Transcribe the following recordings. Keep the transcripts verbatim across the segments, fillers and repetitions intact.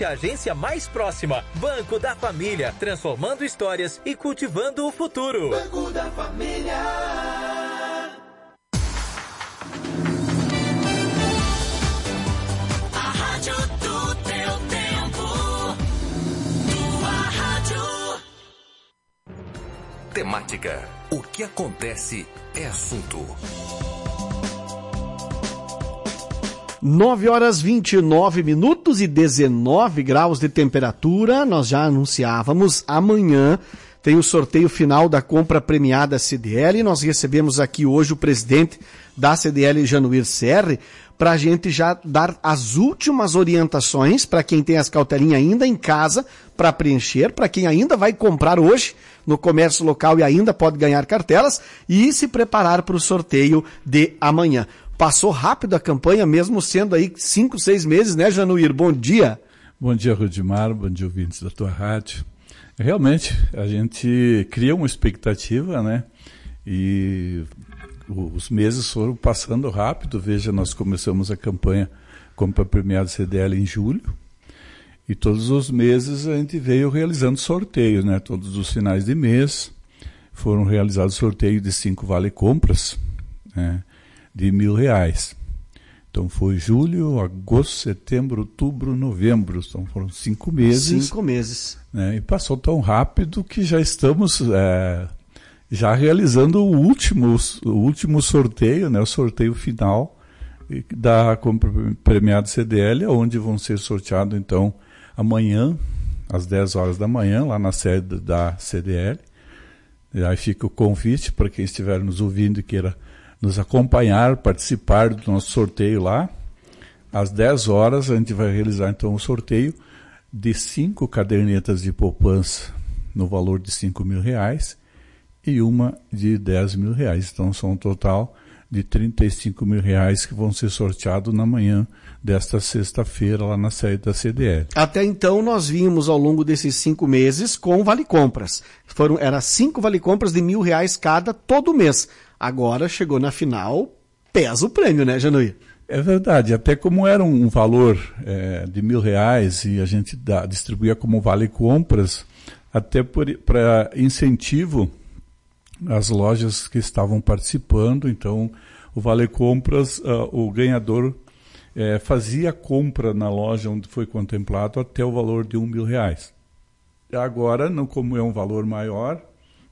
A agência mais próxima, Banco da Família, transformando histórias e cultivando o futuro. Banco da Família. A rádio do teu tempo. Tua rádio. Temática. O que acontece é assunto. nove horas vinte e nove minutos e dezenove graus de temperatura. Nós já anunciávamos, amanhã tem o sorteio final da compra premiada C D L. Nós recebemos aqui hoje o presidente da C D L, Januir Serri, para a gente já dar as últimas orientações para quem tem as cautelinhas ainda em casa para preencher, para quem ainda vai comprar hoje no comércio local e ainda pode ganhar cartelas e se preparar para o sorteio de amanhã. Passou rápido a campanha, mesmo sendo aí cinco, seis meses, né, Januir? Bom dia. Bom dia, Rudimar. Bom dia, ouvintes da tua rádio. Realmente, a gente cria uma expectativa, né? E os meses foram passando rápido. Veja, nós começamos a campanha Compra Premiada C D L em julho. E todos os meses a gente veio realizando sorteios, né? Todos os finais de mês foram realizados sorteios de cinco vale-compras, né? De mil reais. Então foi julho, agosto, setembro, outubro, novembro. Então foram cinco meses. Cinco meses. Né, e passou tão rápido que já estamos é, já realizando o último, o último sorteio, né, o sorteio final da compra premiada C D L, onde vão ser sorteados então amanhã, às dez horas da manhã, lá na sede da C D L. E aí fica o convite para quem estiver nos ouvindo e queira nos acompanhar, participar do nosso sorteio lá. Às dez horas a gente vai realizar então o sorteio de cinco cadernetas de poupança no valor de cinco mil reais e uma de dez mil reais. Então são um total de trinta e cinco mil reais que vão ser sorteados na manhã desta sexta-feira lá na sede da C D L. Até então nós vimos ao longo desses cinco meses com vale-compras. Foram, era cinco vale-compras de mil reais cada todo mês. Agora chegou na final, pesa o prêmio, né, Januir? É verdade, até como era um valor é, de mil reais e a gente dá, distribuía como vale-compras, até para incentivo às lojas que estavam participando, então o vale-compras, uh, o ganhador é, fazia a compra na loja onde foi contemplado até o valor de um mil reais. Agora, não, como é um valor maior,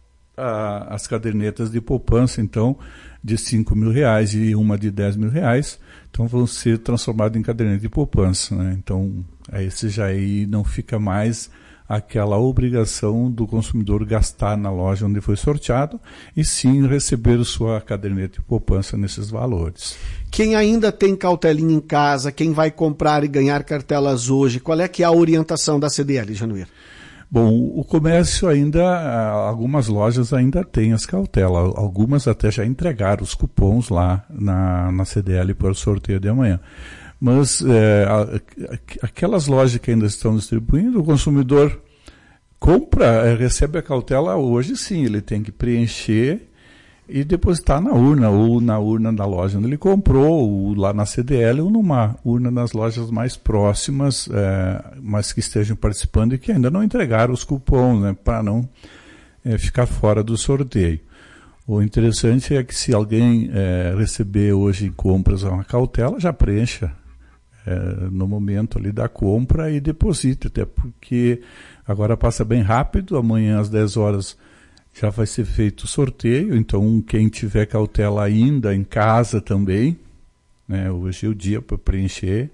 a, as cadernetas de poupança, então, de cinco mil reais e uma de dez mil reais, então vão ser transformadas em caderneta de poupança, né? Então, esse já aí não fica mais aquela obrigação do consumidor gastar na loja onde foi sorteado e sim receber sua caderneta de poupança nesses valores. Quem ainda tem cautelinha em casa, quem vai comprar e ganhar cartelas hoje, qual é que é a orientação da C D L, Januir? Bom, o comércio ainda, algumas lojas ainda têm as cautelas, algumas até já entregaram os cupons lá na, na C D L para o sorteio de amanhã. Mas é, aquelas lojas que ainda estão distribuindo, o consumidor compra, recebe a cautela hoje sim, ele tem que preencher e depositar na urna, ou na urna da loja onde ele comprou, ou lá na C D L, ou numa urna nas lojas mais próximas, é, mas que estejam participando e que ainda não entregaram os cupons, né, para não é, ficar fora do sorteio. O interessante é que se alguém é, receber hoje em compras uma cautela, já preencha é, no momento ali da compra e deposite, até porque agora passa bem rápido, amanhã às dez horas já vai ser feito o sorteio, então quem tiver cautela ainda em casa também, né, hoje é o dia para preencher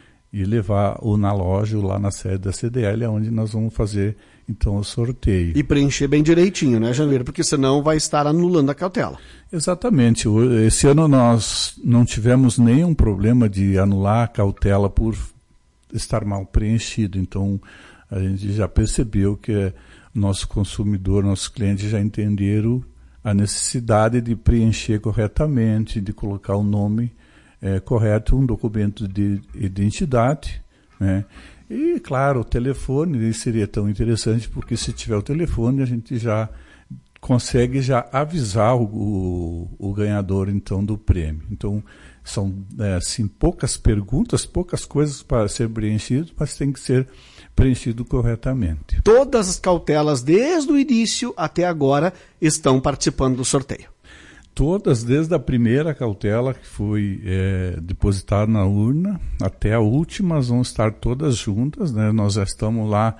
e levar ou na loja ou lá na sede da C D L, onde nós vamos fazer então o sorteio. E preencher bem direitinho, né, Janeiro? Porque senão vai estar anulando a cautela. Exatamente. Esse ano nós não tivemos nenhum problema de anular a cautela por estar mal preenchido, então a gente já percebeu que nosso consumidor, nossos clientes já entenderam a necessidade de preencher corretamente, de colocar o nome é, correto, um documento de identidade, né? E, claro, o telefone seria tão interessante, porque se tiver o telefone, a gente já consegue já avisar o, o, o ganhador, então, do prêmio. Então, São é, assim, poucas perguntas, poucas coisas para ser preenchido, mas tem que ser preenchido corretamente. Todas as cautelas, desde o início até agora, estão participando do sorteio. Todas, desde a primeira cautela que foi é, depositada na urna até a última, vão estar todas juntas, né? Nós já estamos lá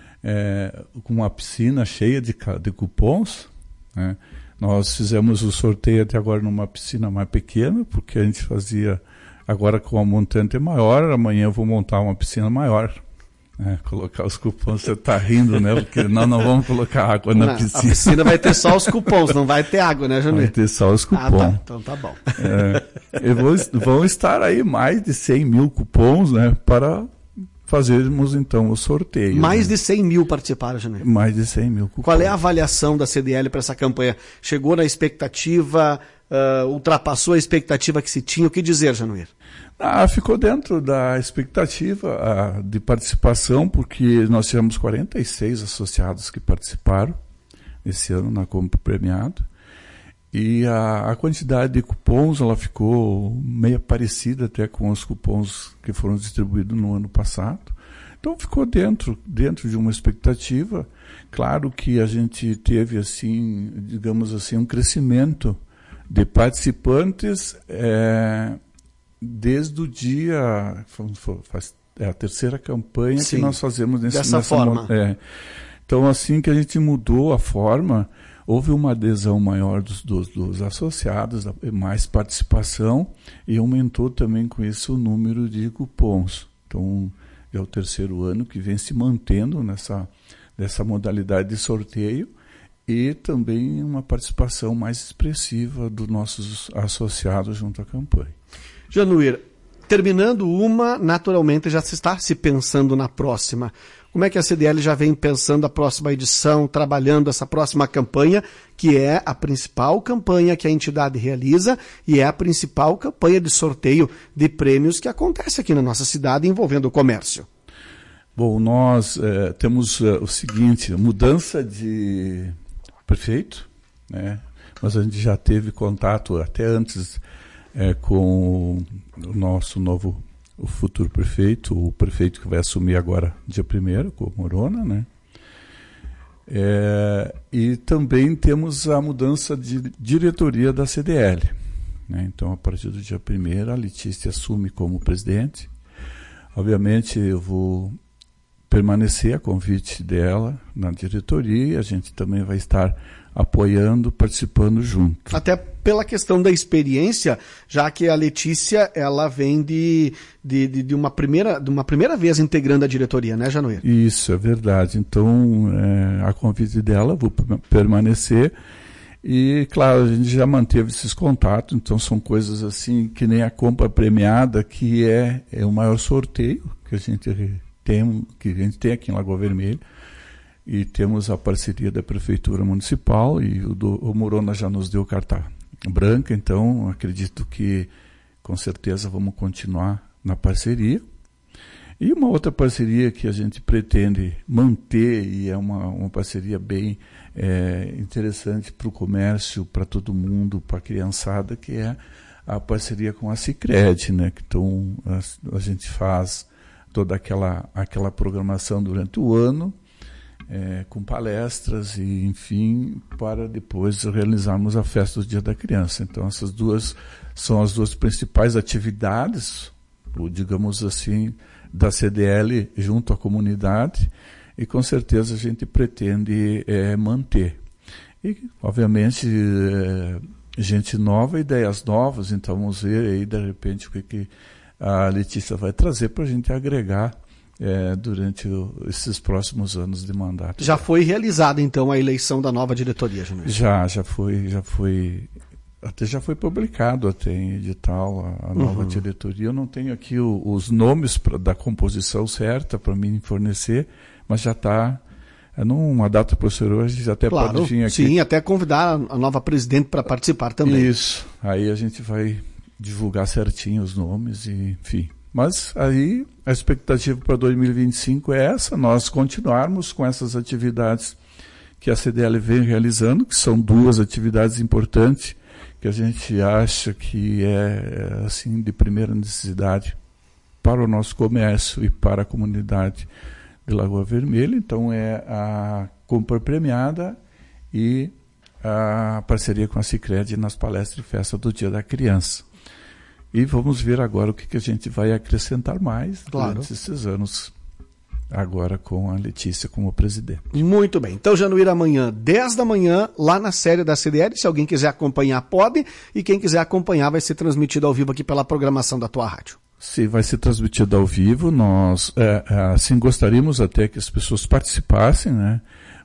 é, com uma piscina cheia de, de cupons, né? Nós fizemos o sorteio até agora numa piscina mais pequena, porque a gente fazia agora com a montante maior, amanhã eu vou montar uma piscina maior. É, colocar os cupons, você está rindo, né? Porque nós não vamos colocar água na não, piscina. A piscina vai ter só os cupons, não vai ter água, né, Januir? Vai ter só os cupons. Ah, tá. Então tá bom. É, vou, vão estar aí mais de cem mil cupons, né? Para fazermos então o sorteio. Mais né? de cem mil participaram, Januir. Mais de cem mil cupons. Qual é a avaliação da C D L para essa campanha? Chegou na expectativa, uh, ultrapassou a expectativa que se tinha? O que dizer, Januir? Ah, ficou dentro da expectativa ah, de participação, porque nós tivemos quarenta e seis associados que participaram esse ano na compra premiada, e a, a quantidade de cupons ela ficou meio parecida até com os cupons que foram distribuídos no ano passado. Então ficou dentro, dentro de uma expectativa. Claro que a gente teve, assim, digamos assim, um crescimento de participantes é, desde o dia, faz, é a terceira campanha Sim, que nós fazemos nesse, dessa nessa forma. É. Então, assim que a gente mudou a forma, houve uma adesão maior dos, dos, dos associados, mais participação, e aumentou também com isso o número de cupons. Então, é o terceiro ano que vem se mantendo nessa, nessa modalidade de sorteio, e também uma participação mais expressiva dos nossos associados junto à campanha. Januir, terminando uma, naturalmente já se está se pensando na próxima. Como é que a C D L já vem pensando a próxima edição, trabalhando essa próxima campanha, que é a principal campanha que a entidade realiza e é a principal campanha de sorteio de prêmios que acontece aqui na nossa cidade envolvendo o comércio? Bom, nós é, temos é, o seguinte, mudança de prefeito, né? Mas a gente já teve contato até antes é, com o nosso novo, o futuro prefeito, o prefeito que vai assumir agora dia primeiro, com o Morona, né? É, e também temos a mudança de diretoria da C D L, né? Então, a partir do dia primeiro, a Letícia assume como presidente. Obviamente, eu vou permanecer a convite dela na diretoria, a gente também vai estar apoiando, participando junto. Até pela questão da experiência, já que a Letícia, ela vem de, de, de, de, uma, primeira, de uma primeira vez integrando a diretoria, né, Januir? Isso, é verdade. Então, é, a convite dela, vou permanecer. E, claro, a gente já manteve esses contatos, então são coisas assim, que nem a compra premiada, que é, é o maior sorteio que a gente tem, que a gente tem aqui em Lagoa Vermelha. E temos a parceria da Prefeitura Municipal, e o, do, o Morona já nos deu carta branca, então acredito que com certeza vamos continuar na parceria. E uma outra parceria que a gente pretende manter, e é uma, uma parceria bem é, interessante para o comércio, para todo mundo, para a criançada, que é a parceria com a Sicredi, né? Então a, a gente faz toda aquela, aquela programação durante o ano, É, com palestras e, enfim, para depois realizarmos a festa do Dia da Criança. Então, essas duas são as duas principais atividades, ou, digamos assim, da C D L junto à comunidade, e com certeza a gente pretende é, manter. E, obviamente, é, gente nova, ideias novas, então vamos ver aí, de repente, o que, que a Letícia vai trazer para a gente agregar É, durante o, esses próximos anos de mandato. Já foi realizada, então, a eleição da nova diretoria, Januir? Já, já foi, já foi, até já foi publicado até em edital a, a uhum. nova diretoria. Eu não tenho aqui o, os nomes pra, da composição certa para mim fornecer, mas já está, é numa data posterior, a gente até claro, pode vir aqui. Sim, até convidar a nova presidente para participar também. Isso, aí a gente vai divulgar certinho os nomes e, enfim. Mas aí a expectativa para dois mil e vinte e cinco é essa, nós continuarmos com essas atividades que a C D L vem realizando, que são duas atividades importantes, que a gente acha que é assim de primeira necessidade para o nosso comércio e para a comunidade de Lagoa Vermelha. Então é a compra premiada e a parceria com a Sicredi nas palestras e festa do Dia da Criança. E vamos ver agora o que, que a gente vai acrescentar mais claro. durante esses anos, agora com a Letícia como presidente. Muito bem. Então, Januíra, amanhã, dez da manhã, lá na série da C D L. Se alguém quiser acompanhar, pode. E quem quiser acompanhar vai ser transmitido ao vivo aqui pela programação da tua rádio. Sim, vai ser transmitido ao vivo. Nós, é, assim, gostaríamos até que as pessoas participassem, né?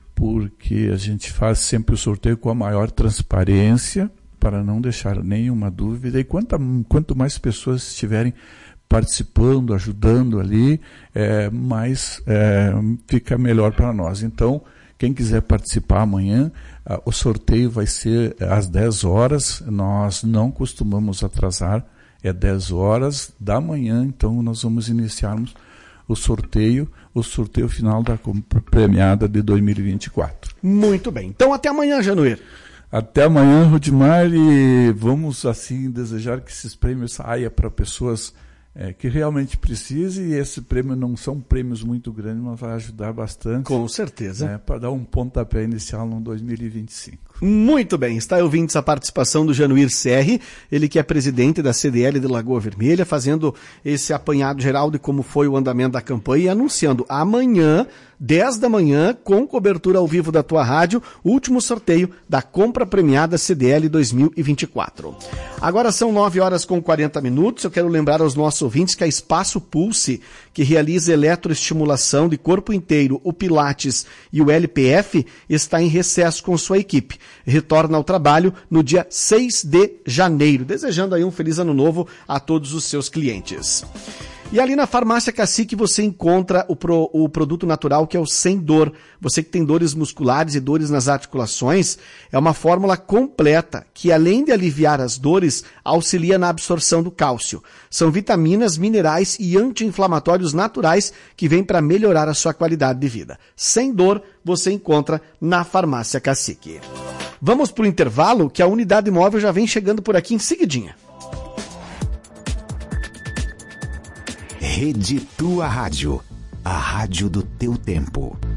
Porque a gente faz sempre o sorteio com a maior transparência, para não deixar nenhuma dúvida. E quanto, quanto mais pessoas estiverem participando, ajudando ali, é, mais é, fica melhor para nós. Então, quem quiser participar amanhã, a, o sorteio vai ser às dez horas. Nós não costumamos atrasar, é dez horas da manhã, então nós vamos iniciarmos o sorteio, o sorteio final da compra premiada de dois mil e vinte e quatro. Muito bem. Então, até amanhã, Januíra. Até amanhã, Rudimar, e vamos, assim, desejar que esses prêmios saiam para pessoas é, que realmente precisem, e esse prêmio não são prêmios muito grandes, mas vai ajudar bastante. Com certeza. Né, para dar um pontapé inicial no dois mil e vinte e cinco. Muito bem, está ouvindo essa participação do Januír Serri, ele que é presidente da C D L de Lagoa Vermelha, fazendo esse apanhado geral de como foi o andamento da campanha e anunciando amanhã, dez da manhã, com cobertura ao vivo da tua rádio, o último sorteio da compra premiada C D L dois mil e vinte e quatro. Agora são nove horas com quarenta minutos, eu quero lembrar aos nossos ouvintes que a Espaço Pulse, que realiza eletroestimulação de corpo inteiro, o Pilates e o L P F, está em recesso com sua equipe. Retorna ao trabalho no dia seis de janeiro, desejando aí um feliz ano novo a todos os seus clientes. E ali na Farmácia Cacique você encontra o, pro, o produto natural que é o Sem Dor. Você que tem dores musculares e dores nas articulações, é uma fórmula completa que, além de aliviar as dores, auxilia na absorção do cálcio. São vitaminas, minerais e anti-inflamatórios naturais que vêm para melhorar a sua qualidade de vida. Sem Dor você encontra na Farmácia Cacique. Vamos para o intervalo, que a unidade móvel já vem chegando por aqui em seguidinha. Rede Tua Rádio, a rádio do teu tempo.